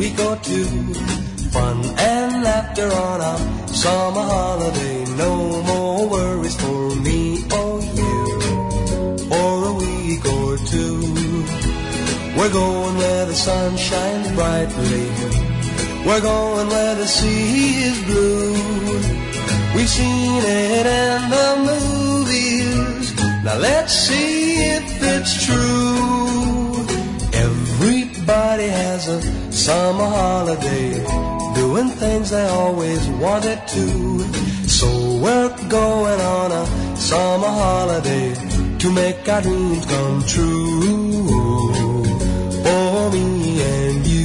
week or two. Fun and laughter on a summer holiday. No more worries for me or you for a week or two. We're going where the sun shines brightly. We're going where the sea is blue. We've seen it in the movies. Now let's see if it's true. Everybody has a summer holiday, doing things they always wanted to. So we're going on a summer holiday to make our dreams come true. For me and you.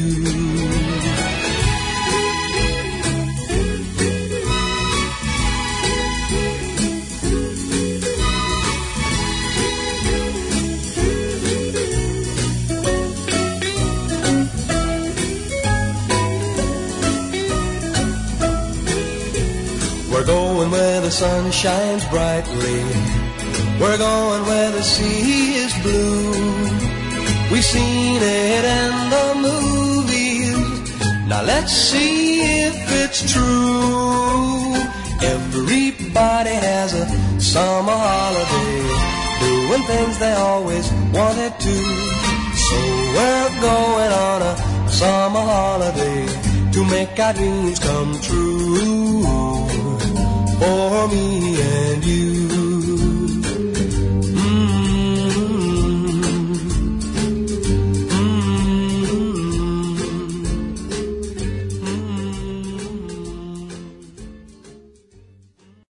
We're going where the sun shines brightly. We're going where the sea is blue. We've seen it in the movies. Now let's see if it's true. Everybody has a summer holiday, doing things they always wanted to. So we're going on a summer holiday to make our dreams come true. For me and you.